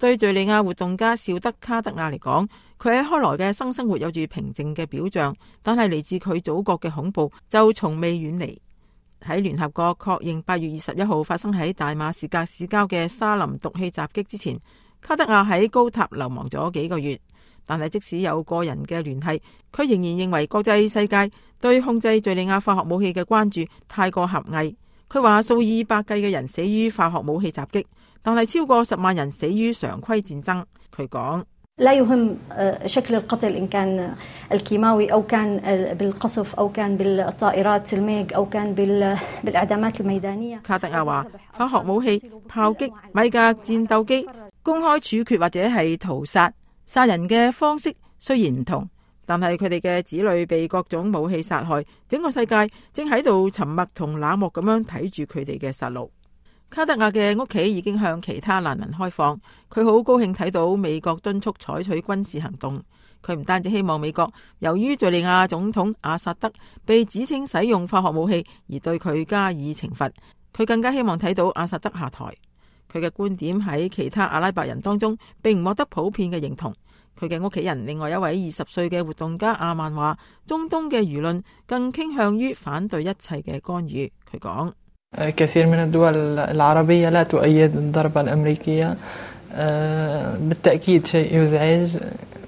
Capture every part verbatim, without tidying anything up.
對敘利亞活動家邵德卡德亞嚟講，佢喺開羅嘅新生活有住平靜嘅表象，但係嚟自佢祖國嘅恐怖就從未遠離。喺聯合國確認八月二十一號發生喺大馬士革市郊嘅沙林毒氣襲擊之前，卡德亞喺高塔流亡咗幾個月。但係即使有個人嘅聯繫，佢仍然認為國際世界對控制敘利亞化學武器嘅關注太過狹隘。佢話數以百計嘅人死於化學武器襲擊，但係超過十萬人死於常規戰爭。佢講： لا يهم شكل القتل إن كان الكيماوي أو كان بالقصف أو كان بالطائرات الميج أو كان بالإعدامات الميدانية。卡德亞話：化學武器、炮擊、米格戰鬥機、公開處決或者係屠殺、殺人嘅方式雖然唔同，但係佢哋嘅子女被各種武器殺害，整個世界正喺度沉默同冷漠咁樣睇住佢哋嘅殺戮。卡德亞嘅屋企已經向其他難民開放，佢好高興睇到美國敦促採取軍事行動。佢唔單止希望美國由於敘利亞總統阿薩德被指稱使用化學武器而對佢加以懲罰，佢更加希望睇到阿薩德下台。佢嘅觀點喺其他阿拉伯人當中並唔獲得普遍嘅認同。佢嘅屋企人另外一位二十歲嘅活動家阿曼話：中東嘅輿論更傾向於反對一切嘅干預。佢講： كثير من الدول العربية لا تؤيد الضربة الأمريكية بالتأكيد شيء يزعج。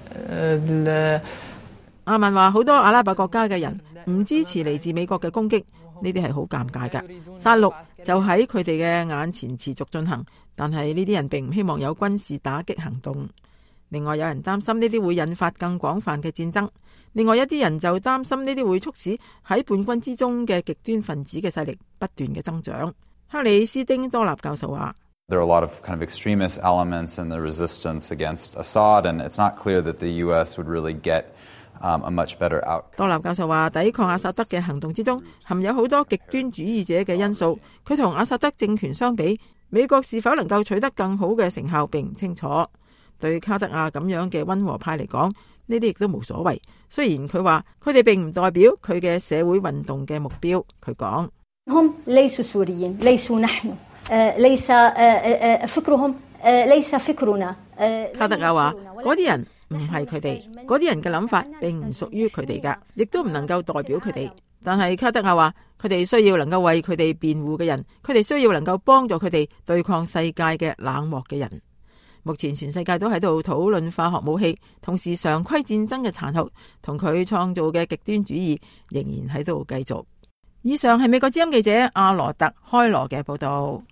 阿曼話：好多阿拉伯國家嘅人唔支持嚟自美國嘅攻擊，呢啲係好尷尬㗎。殺戮就喺佢哋嘅眼前持續進行，但係呢啲人並唔希望有軍事打擊行動。另外有人擔心呢啲會引發更廣泛嘅戰爭，另外一啲人就擔心呢啲會促使喺叛軍之中嘅極端分子嘅勢力不斷嘅增長。克里斯丁多納教授話 ：There are a lot of kind of extremist elements in the resistance against Assad, and it's not clear that the U S would really get um, a much better outcome。 多納教授話：抵抗阿薩德嘅行動之中含有好多極端主義者嘅因素，佢同阿薩德政權相比，美國是否能夠取得更好嘅成效並唔清楚。對卡德亞咁樣嘅溫和派嚟講，呢啲亦都冇所謂。雖然佢話佢哋並唔代表佢嘅社會運動嘅目標。佢講： هم ليسوا سوريين ليسوا نحن ليس فكرهم ليس فكرنا。 卡德亞話：嗰啲人唔係佢哋，嗰啲人嘅諗法並唔屬於佢哋㗎，亦都唔能夠代表佢哋。但係卡德亞話：佢哋需要能夠為佢哋辯護嘅人，佢哋需要能夠幫助佢哋對抗世界嘅冷漠嘅人。目前全世界都喺度討論化學武器，同時常規戰爭嘅殘酷同佢創造嘅極端主義仍然喺度繼續。以上係美國之音記者阿羅特開羅嘅報道。